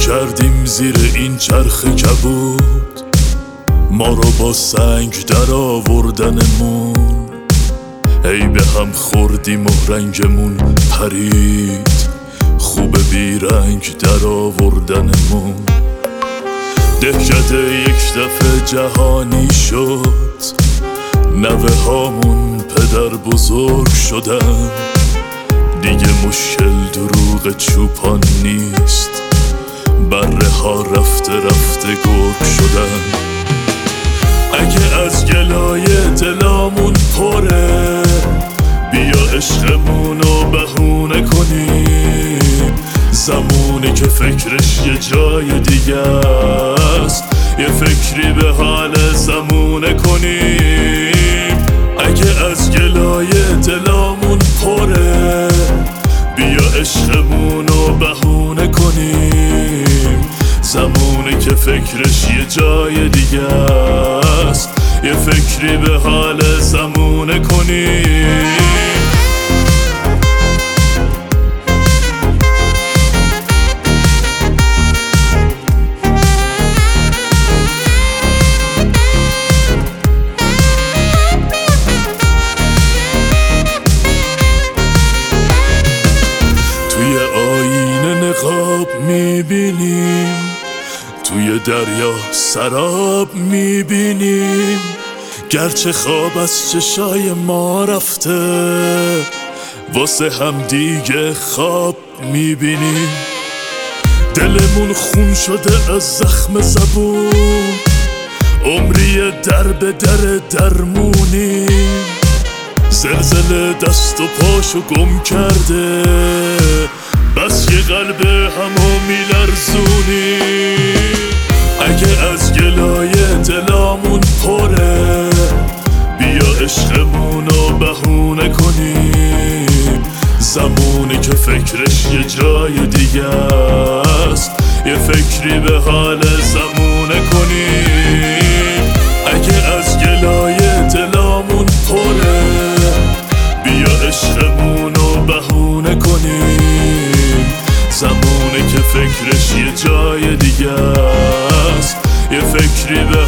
کردیم زیر این چرخ کبود، ما رو با سنگ در آوردنمون. ای به هم خوردیم و رنگمون پرید، خوب بیرنگ در آوردنمون. دهکده یک دفعه جهانی شد، نوه هامون پدر بزرگ شدن. دیگه مشکل دروغ چوپان نیست، بره ها رفته رفته گرگ شدن. اگه از گلای دلامون پره، بیا عشقمونو بهونه کنیم. زمونی که فکرش یه جای دیگه است، یه فکری به حال زمونه کنیم. اگه از گلای دلامون پره، بیا عشقمونو بهونه کنیم. زمونی که فکرش یه جای دیگه است، یه فکری به حال زمونه کنیم. توی آینه نقاب میبینیم، توی دریا سراب میبینیم. گرچه خواب از چشای ما رفته، واسه هم دیگه خواب میبینیم. دلمون خون شده از زخم زبون، عمری در به درمونیم. زلزله دست و پاشو گم کرده، بس یه قلب همو میلرزونیم. اگه از گلای دلامون پره، بیا عشقمونو بهونه کنیم. زمونی که فکرش یه جای دیگه است، یه فکری به حال زمونه کنیم. اگه از گلای دلامون پره، بیا عشقمونو بهونه کنیم. زمونی که فکرش یه جای دیگه است، یه فکری به